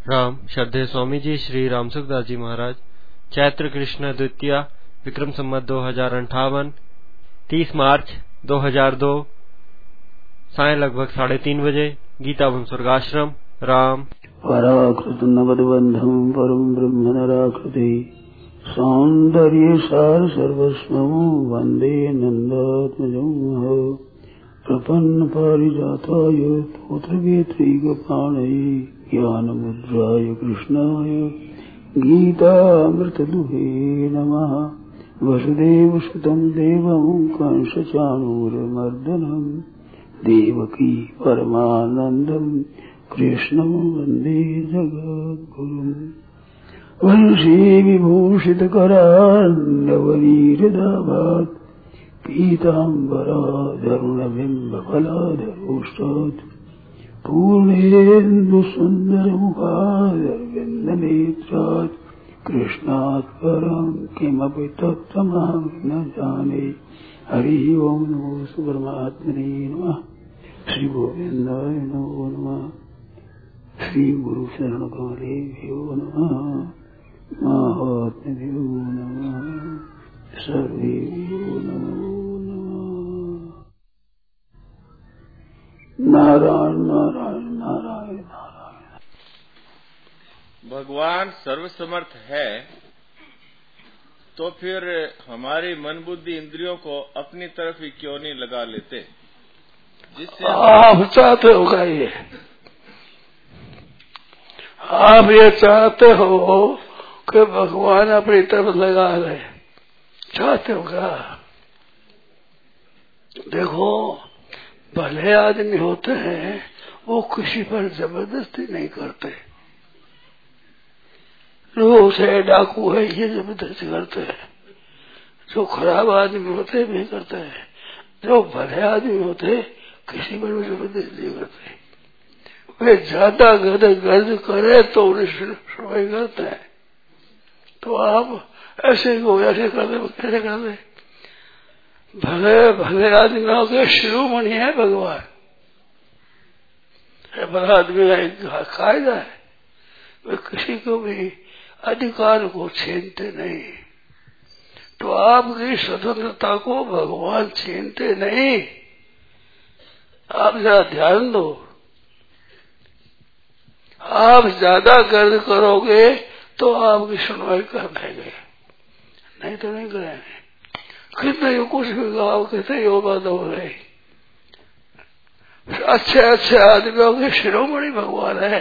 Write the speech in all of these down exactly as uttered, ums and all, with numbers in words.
राम श्रद्धेय स्वामी जी श्री राम सुखदास जी महाराज चैत्र कृष्ण द्वितीया विक्रम संवत दो हजार अंठावन तीस मार्च दो हजार दो साय लगभग साढ़े तीन बजे गीतावन स्वर्गाश्रम राम। पराकृत नवदबंधम परम ब्रह्म नराकृति सौंदर्य सार सर्वस्वं वंदे नंदात्मजं प्रपन्न पारिजाताय तोत्रवेत्रैकपाणये ज्ञानमुद्राय कृष्णाय गीतामृतदुहे नमः। वसुदेवसुतं देवं कंसचाणूरमर्दनं देवकी परमानन्दं कृष्णं वन्दे जगद्गुरुम्। वंशी विभूषितकरान्नवनीरदाभात् पीताम्बराधरुणबिम्बफलाधरोष्टात् पूर्णेन्दुसुन्दरमुखादरविन्दनेत्रात् कृष्णात् परं किमपि तत्त्वमहं न जाने। हरि ओं नमो परमात्मने नमः। श्री गोविंदाय नमो नमः। श्री गुरु शरण कमलेभ्यो नमः। महात्म्यो नमः। सर्वेभ्यो नमो नमः। नारायण नारायण नारायण नारायण। भगवान सर्वसमर्थ है तो फिर हमारी मन बुद्धि इंद्रियों को अपनी तरफ ही क्यों नहीं लगा लेते, जिससे आप चाहते हो क्या? ये आप ये चाहते हो कि भगवान अपनी तरफ लगा ले, चाहते हो क्या? देखो, भले आदमी होते हैं वो किसी पर जबरदस्ती नहीं करते। लोग से डाकू है ये जबरदस्ती करते हैं, जो खराब आदमी होते भी करते हैं, जो भले आदमी होते किसी पर भी जबरदस्ती नहीं करते। वे ज्यादा गर्द गर्द करे तो उन्हें सुनाई करते हैं। तो आप ऐसे को ऐसे कर दे, कैसे कर दे? भले भले आदमियों के शिरोमणि है भगवान। भला आदमी का एक कायदा है, वे किसी को भी अधिकार को छीनते नहीं। तो आपकी स्वतंत्रता को भगवान छीनते नहीं। आप जरा ध्यान दो, आप ज्यादा गर्द करोगे तो आपकी सुनवाई कर देंगे, नहीं तो नहीं करेंगे। कितने ही कुछ भी गाओ, कितने ही बात हो रही। अच्छे अच्छे आदमियों के शिरोमणि भगवान है।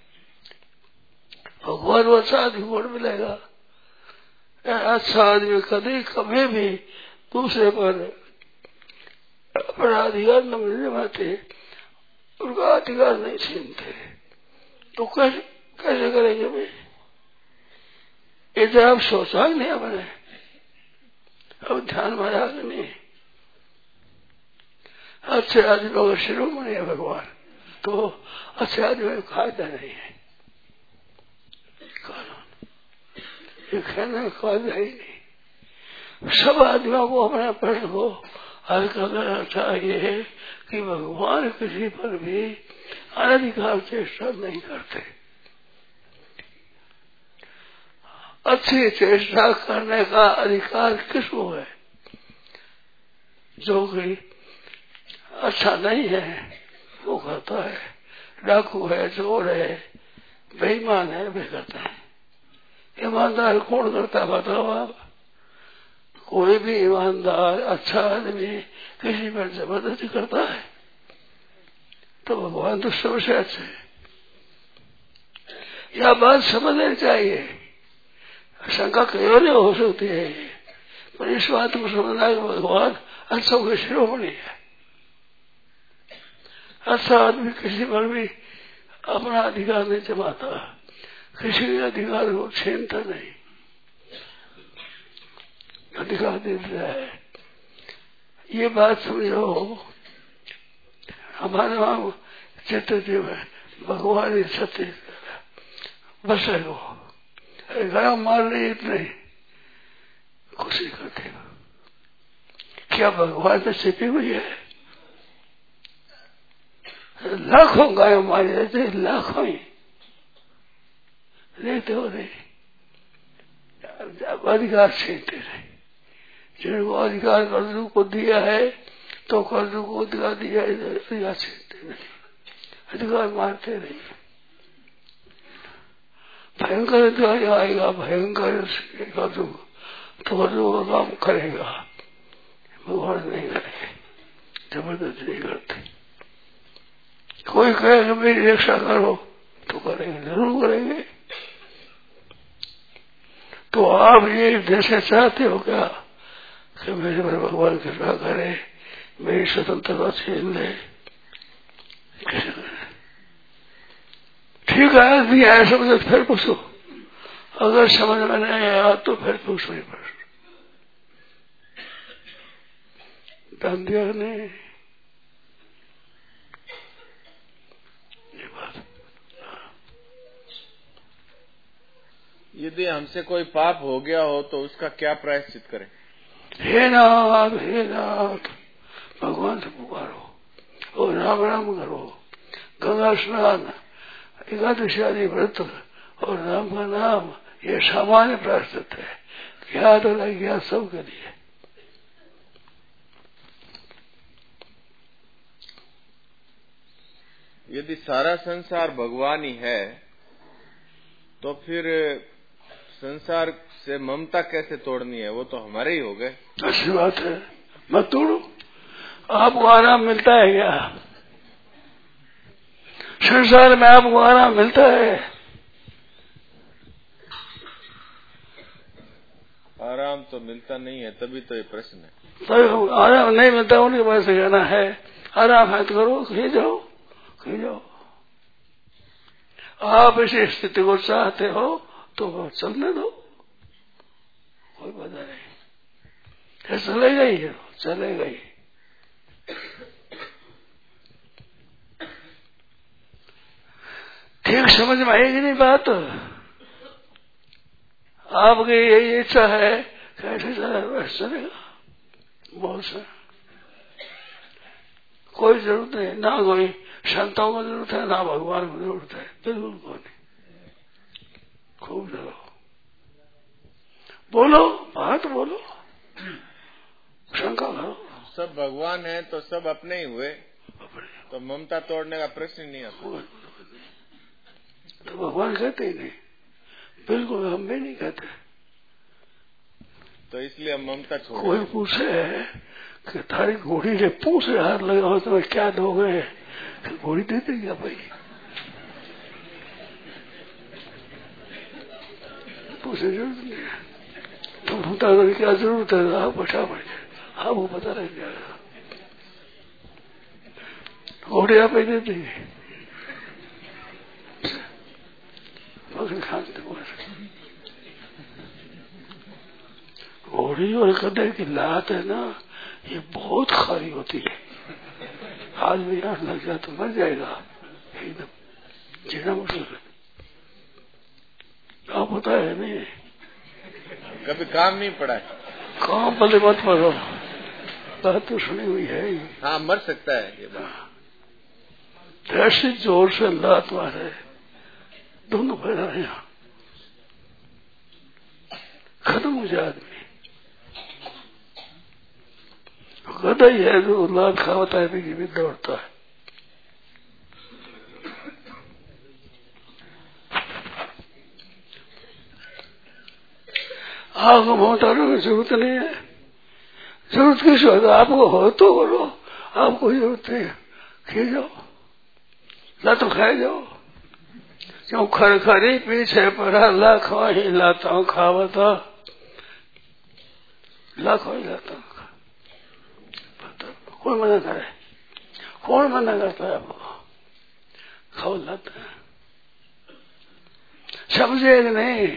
भगवान वो अच्छा आदमी कौन मिलेगा? अच्छा आदमी कभी कभी भी दूसरे पर अपना अधिकार न मिलने पाते, उनका अधिकार नहीं छीनते। तो कैसे कैसे करेंगे भाई? इधर आप सोचा नहीं अपने, अब ध्यान में आया कि नहीं? अच्छे आदमियों का शिरोमणि है भगवान, तो अच्छे आदमी का कायदा नहीं है, कानून ये कहने का कायदा ही नहीं। सब आदमियों को अपने प्रश्न को हल करना चाहिए कि भगवान किसी पर भी अनधिकार चेष्टा नहीं करते। अच्छी चेष्टा करने का अधिकार किसको है? जो कि अच्छा नहीं है वो करता है, डाकू है, चोर है, बेईमान है, वे करता है। ईमानदार कौन करता है बताओ आप? कोई भी ईमानदार अच्छा आदमी किसी पर जबरदस्ती करता है? तो भगवान तो सबसे अच्छे है। यह बात समझनी चाहिए। शंका क्यों नहीं हो सकती है, पर इस बात को समझना कि भगवान अच्छा के शिरोमणि है। अच्छा आदमी किसी पर भी अपना अधिकार नहीं जमाता, किसी भी अधिकार को छीनता नहीं, अधिकार देता है। ये बात समझो। हमारे वहां चित्र जीव है, भगवान ही सत्य बस है। वो गया मार रही इतने खुशी करते हो। क्या भगवान में छिपी हुई है? लाखों गायों मारी जाती, लाखों ही। देखते हो नहीं, अधिकार छीनते नहीं। जिनको अधिकार कर्जू को दिया है तो कर्जू को अधिकार दिया है, अधिकार छीनते नहीं, अधिकार मानते नहीं। भयंकर अधिकार आएगा, भयंकर कर्जू तो कर्जू का काम करेगा, भगवान नहीं करेंगे, जबरदस्ती नहीं करते। कोई कहेगा मेरी रक्षा करो तो करेंगे, जरूर करेंगे। तो आप ये जैसे चाहते हो क्या कि मेरे पर भगवान कृपा करे, मेरी स्वतंत्रता छीन ले, ठीक है नहीं आया समझ फिर पूछो, अगर समझ में नहीं आया तो फिर पूछो ही प्रश्न। ध्यान दिया नहीं ये बात। यदि हमसे कोई पाप हो गया हो तो उसका क्या प्रायश्चित करें? हे नाथ हे नाथ, भगवान से पुकारो और राम राम करो, गंगा स्नान, एकादशी आदि व्रत और राम का नाम, ये सामान्य प्रायश्चित है, ज्ञात और अज्ञात सबके लिए। यदि सारा संसार भगवान ही है तो फिर संसार से ममता कैसे तोड़नी है? वो तो हमारे ही हो गए। अच्छी बात है, मत तोड़ो। आपको आराम मिलता है क्या? संसार में आपको आराम मिलता है? आराम तो मिलता नहीं है, तभी तो ये प्रश्न है। तो आराम नहीं मिलता, उनके पास से कहना है आराम है तो करो, खी जाओ खी जाओ। आप इसी स्थिति को चाहते हो तो चलने दो, कोई बात नहीं, चलेगा ही चलेगा ही। ठीक समझ में आएगी नहीं बात? आपकी यही इच्छा है कैसे चलेगा, बहुत सा कोई जरूरत नहीं, ना कोई संतों को जरूरत है, ना भगवान को जरूरत है, बिल्कुल को नहीं। खूब चलो, बोलो बात बोलो, शंका करो। सब भगवान है तो सब अपने ही हुए, तो ममता तोड़ने का प्रश्न नहीं आता। तो भगवान कहते ही नहीं, बिल्कुल हम भी नहीं कहते। तो इसलिए हम ममता छोड़। कोई पूछे कि थारी घोड़ी ने पूछ हाथ लगा हो तो क्या दोगे, तो घोड़ी दे देगा भाई, पूछे जरूरत नहीं है। तुम बता दो क्या जरूरत है, आप बचा पड़ जाए, आपको पता रह जाएगा, घोड़ी आप ही दे देंगे। घोड़ी और गधे की लात है ना, ये बहुत खारी होती है, हाथ में आठ लग जाए तो मर जाएगा एकदम, जीना मुश्किल है। आप पता है नहीं, कभी काम नहीं पड़ा है। काम पहले मत पढ़ो, बात तो सुनी हुई है ही। हाँ मर सकता है ये बात। ऐसे जोर से लात मारे दोनों पैदा यहाँ खत्म हो जाए आदमी। गधा ही है जो लात खावता है, भी भी दौड़ता है। आपको मोहतारों की जरूरत नहीं है, जरूरत किस हो, आपको हो तो बोलो, आपको जरूरत नहीं खी जाओ, ला तो खाए जाओ। क्यों खरखरी पीछे पड़ा, लाखों ही लाता खावता, लाखों ही लाता। कौन मना करे, कौन मना करता है आपको, खाओ लाता है, समझे कि नहीं?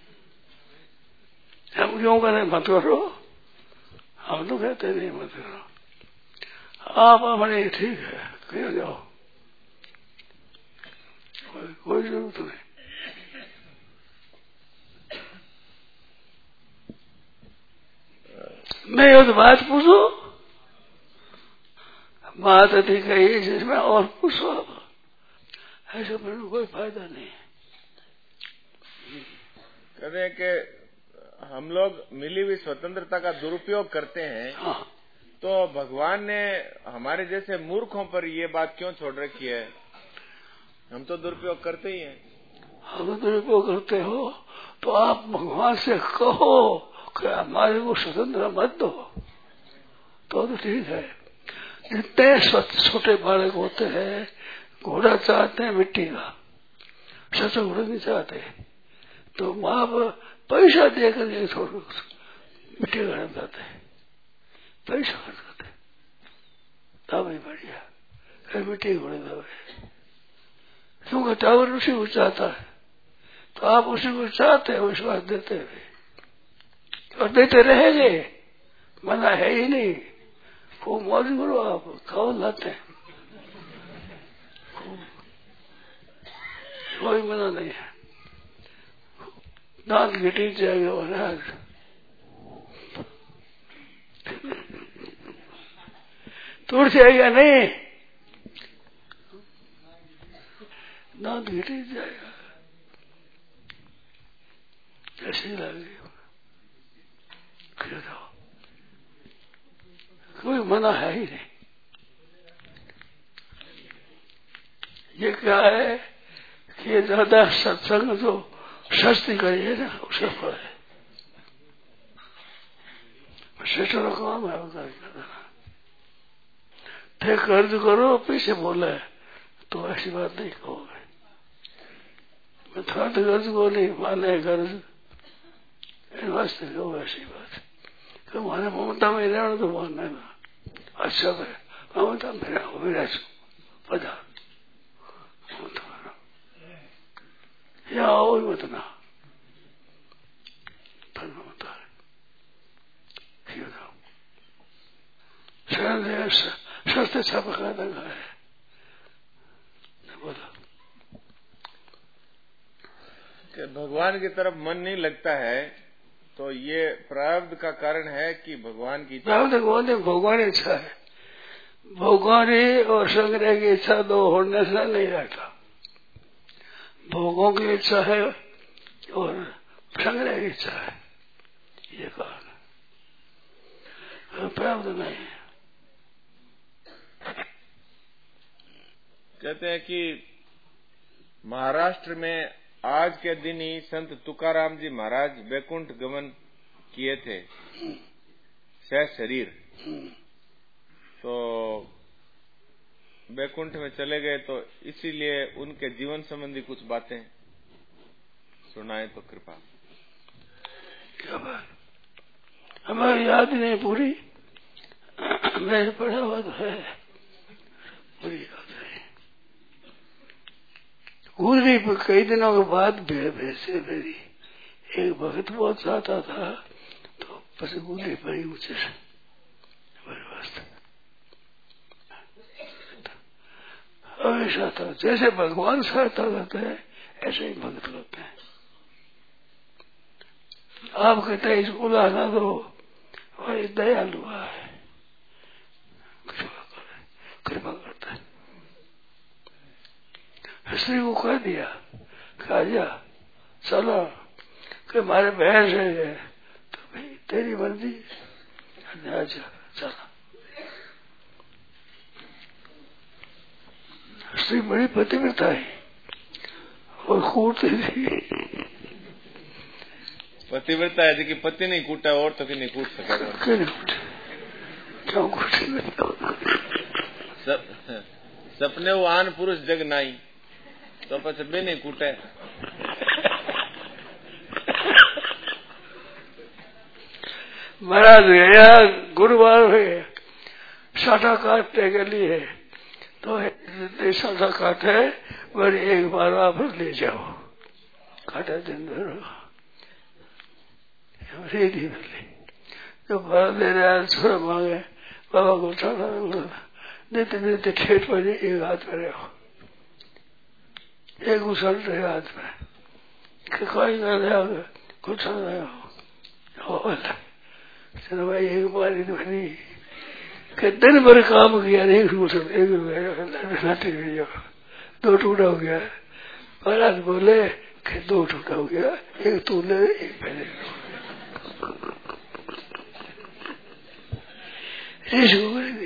हम क्यों करें मत करो, हम तो कहते नहीं मत करो। आप हमारे ठीक है क्यों जाओ, कोई, कोई जरूरत नहीं। मैं ये तो बात पूछो, बात अधिक है जिसमें और पूछो, ऐसे मेरे कोई फायदा नहीं है। कहते हैं कि हम लोग मिली हुई स्वतंत्रता का दुरुपयोग करते हैं। हाँ। तो भगवान ने हमारे जैसे मूर्खों पर ये बात क्यों छोड़ रखी है? हम तो दुरुपयोग करते ही हैं। हम दुरुपयोग करते हो तो आप भगवान से कहो कि हमारे को स्वतंत्र मत दो, तो तो ठीक है। जितने छोटे बालक होते हैं घोड़ा चाहते हैं मिट्टी का, सच घोड़ा नहीं चाहते, तो माँ पैसा देकर के थोड़ा मिट्टी का खरीद जाते हैं, पैसा खर्च करते, तब ही बढ़िया मिट्टी घोड़े दबे, क्योंकि टावर उसी को चाहता है, तो आप उसी को चाहते हैं, विश्वास देते हुए और देते रहेंगे, मना है ही नहीं। खूब मौज करो, आप खाओ लाते हैं, कोई मना नहीं है। दांत घिटी जाएगा महाराज, टूट जाएगा नहीं, दांत घिटी जाएगा, कैसी लगेगी कोई मना है ही नहीं। ये क्या है कि ज्यादा सत्संग जो सस्ती करिए ना उसका फल है, श्रेष्ठ काम है उधर करना। थे कर्ज करो पीछे बोला है तो ऐसी बात नहीं कहोगे, मैं थोड़ा कर्ज को नहीं माने कर्ज वास्ते कहो ऐसी बात, तो माने ममता में रहना तो मानना ना अच्छा है, ममता मेरा हो मेरा पता या आओ मत ना ममता सस्ते छाप का लगा है बोला कि भगवान की तरफ मन नहीं लगता है, तो ये प्रारब्ध का कारण है कि भगवान की प्रारब्ध कौन है? भगवान इच्छा है, भगवान और संग्रह की इच्छा दो होने से नहीं रहता। भोगों की इच्छा है और संग्रह की इच्छा है, ये कारण प्रारब्ध नहीं है। कहते हैं कि महाराष्ट्र में आज के दिन ही संत तुकाराम जी महाराज वैकुंठ गमन किए थे सह शरीर, तो वैकुंठ में चले गए, तो इसीलिए उनके जीवन संबंधी कुछ बातें सुनाए तो कृपा। क्या बात हमारी याद नहीं पूरी, मैंने पढ़ा हुआ तो है, पूरी याद है। गुजरी कई दिनों के बाद वैसे मेरी एक भक्त बहुत चाहता था, तो बस गुजरी पड़ी मुझे हमारे वास्ते हमेशा था। जैसे भगवान सहायता करते हैं ऐसे ही भक्त करते हैं। आप कहते हैं इसको लाना दो, वही दयालु है, कृपा करता है। स्त्री को कह दिया खाजा चलो कि हमारे बहन रह गए, तो भाई तेरी मर्जी, अच्छा चलो। स्त्री बड़ी पतिव्रता है और कूटती थी। पतिव्रता है कि पति नहीं कूटा और तो कि नहीं कूट सकेगा, क्यों नहीं कूटे, क्यों कूटे? सप, सपने वो आन पुरुष जग नाई, तो પછી બે નહીં કૂટે। महाराज गया गुरुवार है, साटा काटने के लिए, तो साटा काटे बड़ी एक बार वापस ले जाओ, काटा दिन भर रेडी मिली। जो भर दे रहा छोड़ मांगे बाबा को साटा देते देते ठेठ पर एक हाथ में रहो, एक उछल रहे हाथ में कोई न रहा, कुछ न रहा। चलो भाई एक बार ही दुखनी कि दिन भर काम किया, एक उछल एक दो टुकड़ा हो गया। महाराज बोले कि दो टुकड़ा हो गया, एक तू ले एक पहले ऋषि को बोले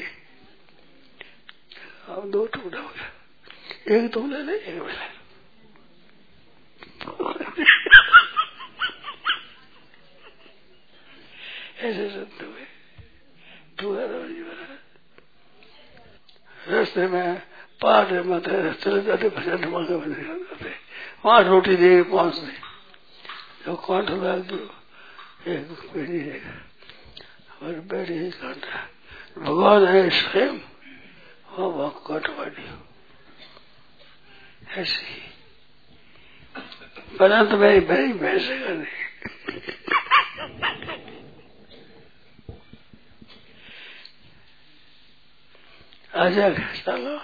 अब दो टुकड़ा हो गया, एक तू ले ले एक पहले। ऐसे संत हुए। रास्ते में पहाड़ में चले जाते, भजन मांगे बने जाते, वहां रोटी दे पांच दे, जो कांट डाल दो एक बेड़ी देगा और बेड़ी ही कांटा, भगवान है स्वयं वहां वहां काटवाड़ी हो। ऐसे ही बना तो मेरी बड़ी भैंसेगा नहीं। आजा चलो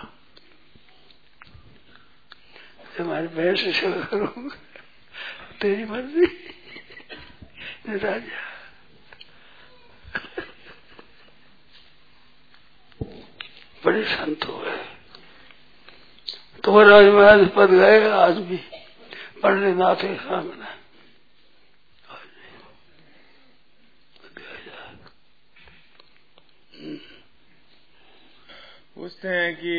तुम्हारी भैंस सेवा करूंगा, तेरी मर्जी राजा। बड़े संत हुए तो राज महाराज पद गए, आज भी पढ़ने नाथे सामने पूछते हैं कि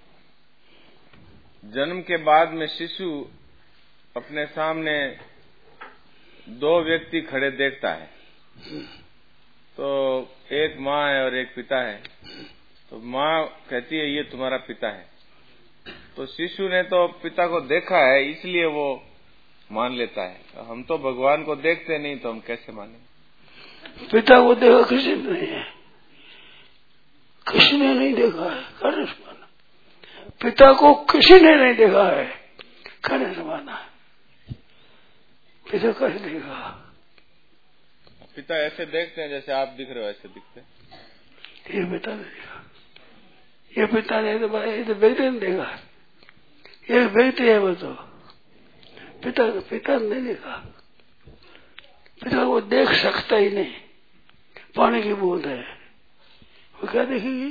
जन्म के बाद में शिशु अपने सामने दो व्यक्ति खड़े देखता है, तो एक माँ है और एक पिता है, तो माँ कहती है ये तुम्हारा पिता है, तो शिशु ने तो पिता को देखा है इसलिए वो मान लेता है। हम तो भगवान को देखते नहीं तो हम कैसे माने? पिता को देखा किसी ने नहीं है, किसी ने नहीं देखा है, कहने से माना। पिता को किसी ने नहीं देखा है, कहने से माना। पिता कैसे देखा? पिता ऐसे देखते हैं जैसे आप दिख रहे हो, ऐसे दिखते हैं। ये पिता ने देखा, ये पिता ने तो ये तो व्यक्ति ने देखा, ये व्यक्ति है वो तो पिता पिता ने नहीं देखा। पिता को देख सकता ही नहीं, पानी की बूंद है, वो क्या देखेगी?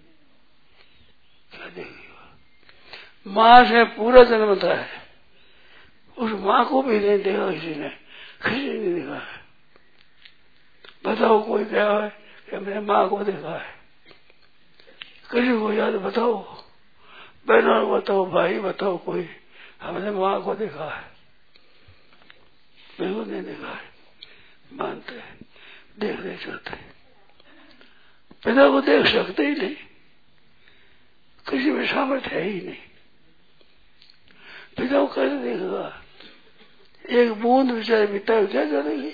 क्या देखेगी? माँ से पूरा जन्मता है, उस माँ को भी नहीं देखा किसी ने, किसी ने नहीं देखा है। बताओ कोई क्या है कि मैंने माँ को देखा है? किसी को याद बताओ, बहनों को बताओ, भाई बताओ, कोई हमने माँ को देखा है? बिल्कुल नहीं देखा है। मानते हैं, देख नहीं सकते, पिता को देख सकते ही नहीं, किसी में सामर्थ्य है ही नहीं। पिता को कैसे देखेगा? एक बूंद बेचारे पिता क्या करेगी?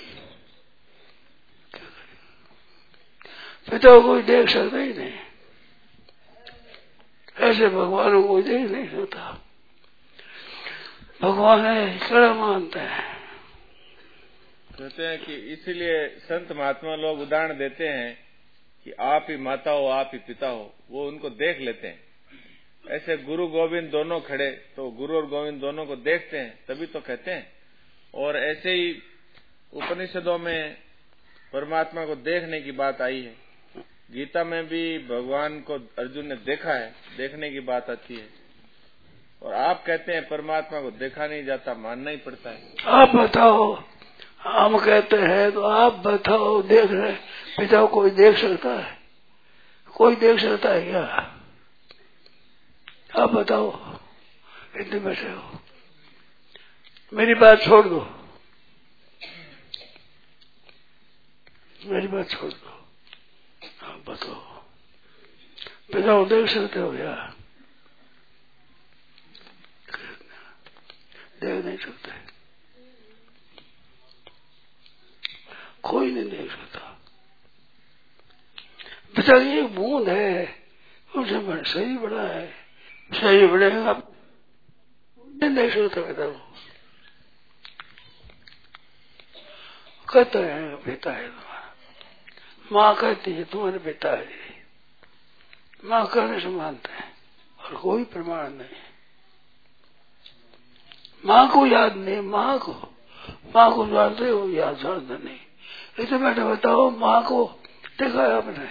पिता को कोई देख सकता ही नहीं, ऐसे भगवान को कोई देख नहीं सकता। भगवान है कड़ा मानते हैं। कहते हैं कि इसीलिए संत महात्मा लोग उदाहरण देते हैं कि आप ही माता हो आप ही पिता हो, वो उनको देख लेते हैं। ऐसे गुरु गोविंद दोनों खड़े तो गुरु और गोविंद दोनों को देखते हैं तभी तो कहते हैं। और ऐसे ही उपनिषदों में परमात्मा को देखने की बात आई है, गीता में भी भगवान को अर्जुन ने देखा है, देखने की बात आती है। और आप कहते हैं परमात्मा को देखा नहीं जाता, मानना ही पड़ता है। आप बताओ, हम कहते हैं तो आप बताओ, देख रहे पिता को कोई देख सकता है? कोई देख सकता है क्या? आप बताओ, इतने बैठे हो, मेरी बात छोड़ दो, मेरी बात छोड़ दो, आप बताओ, पिता को देख सकते हो क्या? देख नहीं सकते, कोई नहीं देख सकता। पिता की एक बूंद है, उसे सही बड़ा है, सही बढ़ेगा, नहीं देख सकता पिता को। कहते हैं पिता है तुम्हारा, माँ कहती है तुम्हारे पिता है, माँ कहने से मानते हैं और कोई प्रमाण नहीं। माँ को याद नहीं, माँ को माँ को जानते हो, याद जानते नहीं। इसे बैठे बताओ, माँ को देखा है आपने?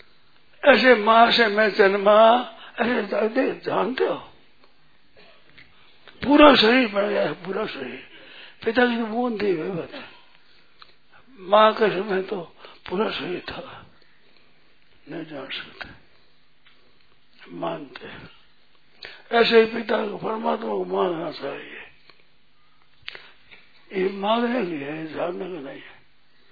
ऐसे माँ से मैं जन्मा, ऐसे जानते हो? पूरा शरीर बन गया है, पूरा शरीर। पिता की तो बूंद थी वे बता, माँ के समय तो पूरा शरीर था, नहीं जान सकते, मानते। ऐसे ही पिता को, परमात्मा को मानना चाहिए। ये मांगने के लिए, जानने का नहीं है।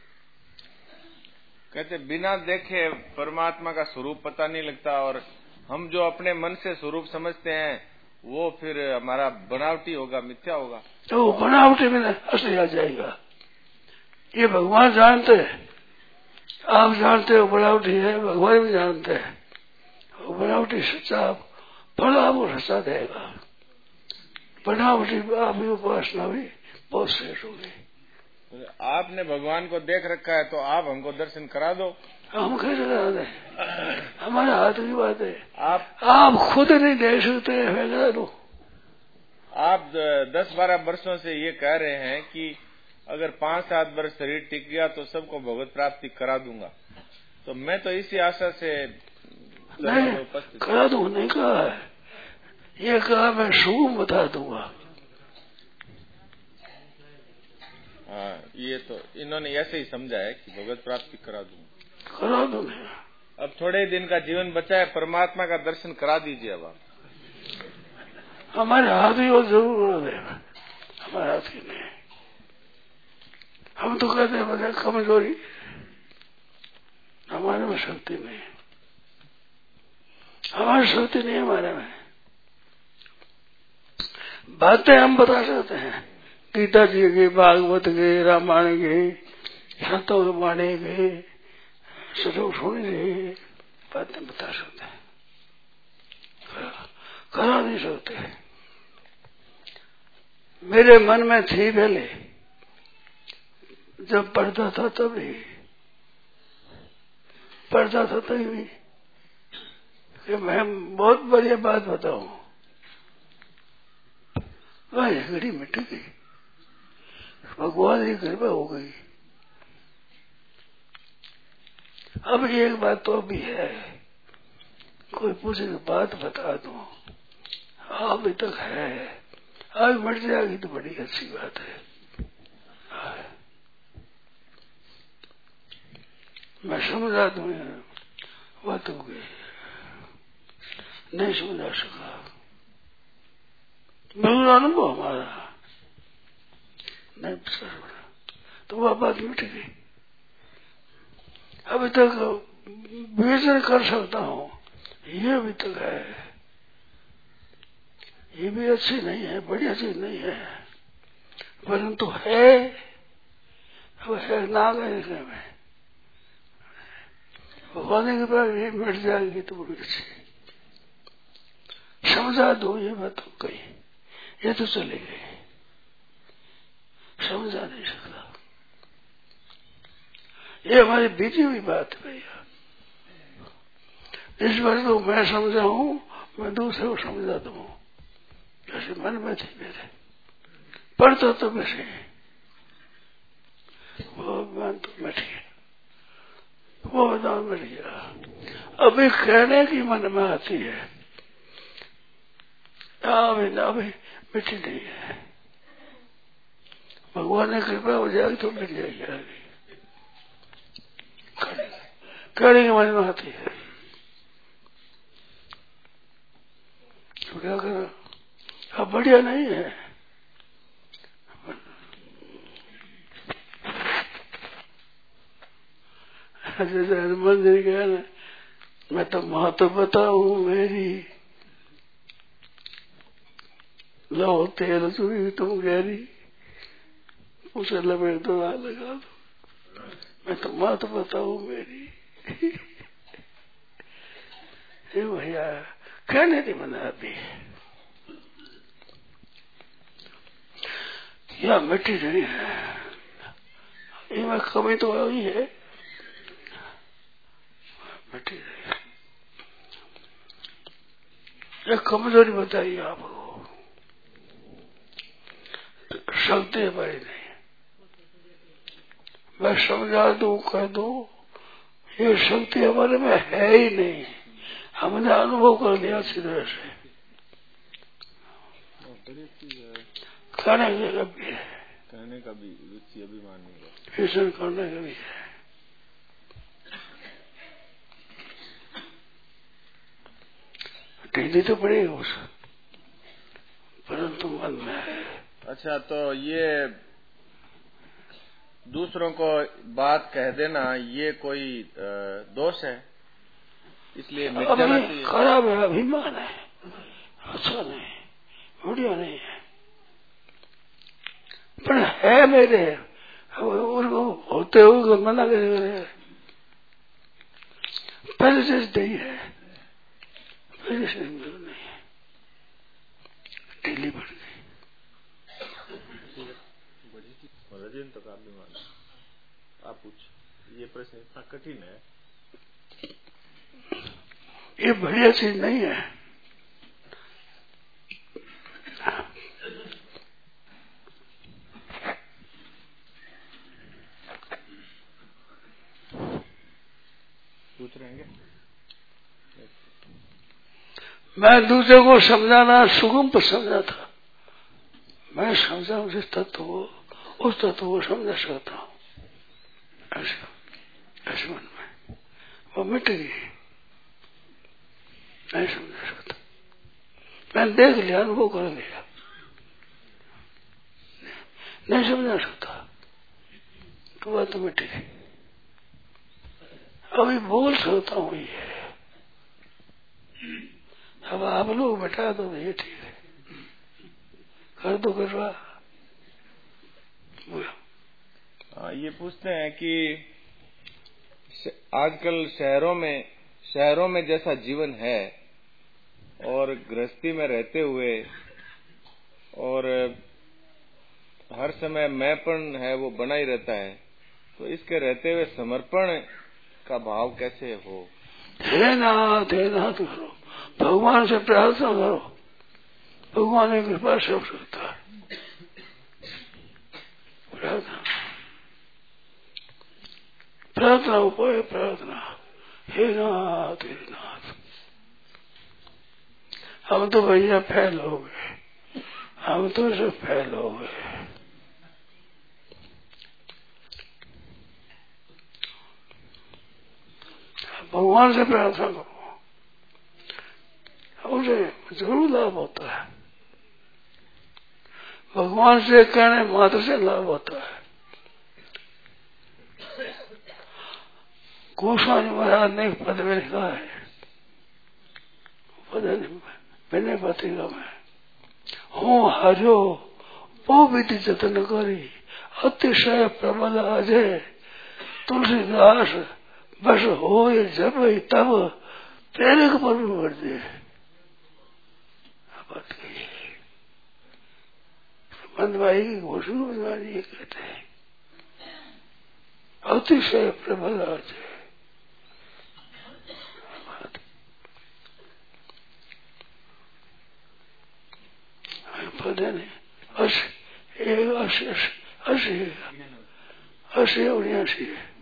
कहते बिना देखे परमात्मा का स्वरूप पता नहीं लगता, और हम जो अपने मन से स्वरूप समझते हैं वो फिर हमारा बनावटी होगा, मिथ्या होगा। तो वो बनावटी में असली आ जाएगा। ये भगवान जानते हैं, आप जानते हो बनावटी है, भगवान भी जानते हैं। वो बनावटी सच्चा फल आपको सच्चा देगा। बनावटी आपकी उपासना भी बहुत श्रेष्ठ होगी। आपने भगवान को देख रखा है तो आप हमको दर्शन करा दो। हम कैसे करा दें, हमारे हाथ की बात है। आप आप खुद नहीं देख सकते, मैं करा दो। आप दस बारह वर्षों से ये कह रहे हैं कि अगर पांच सात वर्ष शरीर टिक गया तो सबको भगवत प्राप्ति करा दूंगा, तो मैं तो इसी आशा से नहीं करा दूं, नहीं कहा है, ये कहा मैं शुभ बता दूंगा। हाँ, ये तो इन्होंने ऐसे ही समझा है कि भगवत प्राप्ति करा दूंगा, करा दूंगा। अब थोड़े दिन का जीवन बचा है, परमात्मा का दर्शन करा दीजिए। अब आप हमारे हाथ ही वो जरूर देगा, हमारे हाथ ही नहीं। हम तो कहते हैं बता कमजोरी, हमारे में शक्ति नहीं, हमारी शक्ति नहीं हमारे में। बातें हम बता सकते हैं, गीता जी की, भागवत की, रामायण की, संतों की वाणी की, स्वरूप सुनी की बातें बता सकते हैं, करा नहीं सकते। मेरे मन में थी पहले, जब पढ़ता था तभी, पढ़ता था तभी कि मैं बहुत बढ़िया बात बताऊं, वह घड़ी मिट गई, भगवान की कृपा हो गई। अब एक बात तो अभी है, कोई पूछे तो बात बता दूं, अभी तक है, अब मर जाएगी तो बड़ी अच्छी बात है। मैं समझा दूं, बात हो गई, नहीं समझा सका, बिल्कुल अनुभव हमारा नहीं समझा, तो वह बात मिट गई। अभी तक विवेचन कर सकता हूँ, ये अभी तक है, ये भी अच्छी नहीं है, बढ़िया चीज नहीं है, परंतु है, वो है ना कहने में होने के बाद ये मिट जाएगी तो बड़ी अच्छी। समझा दो ये बात तो कही, ये तो चली गई, समझा नहीं सकता। ये हमारी बीती हुई बात है भैया। इस बार तो मैं समझा हूं, मैं दूसरे को समझा दूं, जैसे मन में थी मेरे, पढ़ता तो वैसे वो मन तो मिट गया, वो बताओ मिट गया। अभी कहने की मन में आती है, अभी ना अभी मिट्टी नहीं है, भगवान ने कृपा हो जाएगी तो मिट जाएगी। अभी कहने की मन में आती है, तो क्या करो, अब बढ़िया नहीं है। जैसे हनुमान जी कहा ना, मैं तो माँ तो बताऊं मेरी, लो तेल चुरी तुम गहरी, उसे लपेट दो लगा दो, मैं तो माँ तो बताऊं मेरी। ये भैया कहने नहीं मना अभी, या मिट्टी नहीं है, इनमें कमी तो आई है, मिट्टी नहीं। ये कमजोरी बताइए आपको, शक्ति हमारी नहीं। मैं समझा दूं, कह दूं, ये शक्ति हमारे में है ही नहीं, हमने अनुभव कर लिया सीधे से। खाने का भी है, कहने का भी रुचि अभिमान नहीं है, फैशन करने का भी है। ढीली तो पड़ेगी उस, परंतु मन में है। अच्छा, तो ये दूसरों को बात कह देना ये कोई दोष है, इसलिए मिट जाना चाहिए? खराब है, अभिमान है, अच्छा नहीं, बढ़िया नहीं है, पर है मेरे, उनको होते हुए मना करे, पहले से नहीं है, पहले से नहीं है, ढीली पड़ गई। तो आप भी मान, आप पूछ, ये प्रश्न इतना कठिन है, ये बढ़िया चीज नहीं है। पूछ रहेंगे? मैं दूसरे को समझाना सुगम पर समझा था, मैं समझा उसे तत्व को, उस तत्व को समझ सकता हूँ, ऐसे ऐसे मन में वो मिट गई, नहीं समझ सकता, मैंने देख लिया, अनुभव कर लिया, नहीं समझा सकता, तो बात तो मिट गई। अभी बोल सकता हूँ ये, अब आप लोग बैठा दो ये ठीक है, कर दो कर रहा। हाँ, ये पूछते हैं कि आजकल शहरों में शहरों में जैसा जीवन है और गृहस्थी में रहते हुए और हर समय मैंपन है वो बना ही रहता है, तो इसके रहते हुए समर्पण का भाव कैसे हो? हे नाथ हे नाथ करो, भगवान से प्रार्थना करो, भगवान की कृपा से हो सकता है। प्रार्थना प्रार्थना उपाय प्रार्थना, हे नाथ हे नाथ। हम तो भैया फैल हो गए, हम तो सब फैल हो गए। भगवान से प्रार्थना करो, उसे जरूर लाभ होता है, भगवान से कहने मात्र से लाभ होता है। गोस्वामी महाराज ने एक पद में लिखा है, पद मैंने पत्रिका में, हूँ हजो वो विधि जतन करी, अतिशय प्रबल अजय, तुलसीदास बस हो जब तब तेरे को पर बढ़ दे। मंद भाई की घोषणा ये कहते हैं, अतिशय प्रबल अजय, पता नहीं अस्सी एक अस्सी अस्सी अस्सी उन्यासी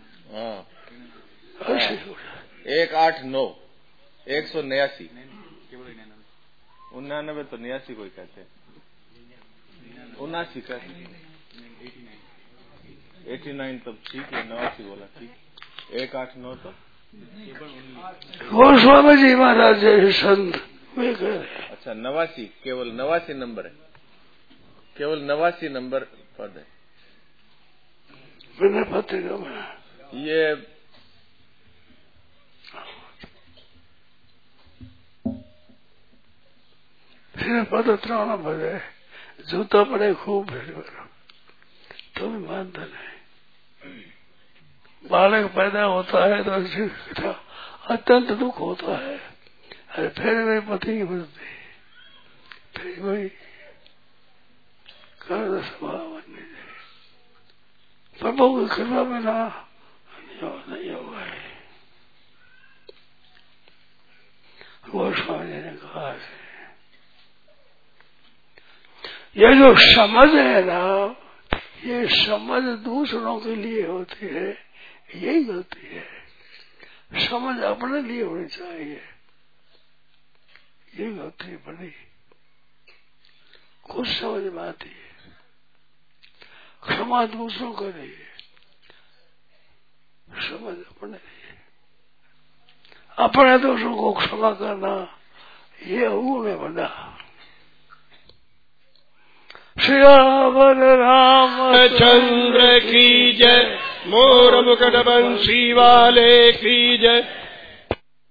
अस्सी एक आठ नौ एक सौ नयासी उन्यानबे तो नयासी कोई कहते हैं, उन्नासी कहते एटी नाइन तो ठीक है, नवासी बोला ठीक, एक आठ नौ तो गोस्वामी जी महाराज जैसे संत वे कह रहे हैं। अच्छा, नवासी केवल नवासी नंबर है, केवल नवासी नंबर पद है मैंने पत्रिका में। ये फिर पद त्राण भरे, जूता पड़े खूब तो भी मानता नहीं। बालक पैदा होता है तो अत्यंत दुख होता है, अरे फिर मेरे पति की बदलती, फिर वही कर स्वभाव बनने दे, प्रभु की कृपा में ना नहीं होगा। गोस्वामी जी ने कहा ये जो समझ है ना, ये समझ दूसरों के लिए होती है, यही गलती है। समझ अपने लिए होनी चाहिए, ये गलती बड़ी। कुछ समझ में आती है। क्षमा दूसरों को नहीं, समझ अपने अपने दोषों को क्षमा करना, ये उन्हें बना। श्री राम रामचंद्र की जय, मोर मुकुट बंसी वाले की जय।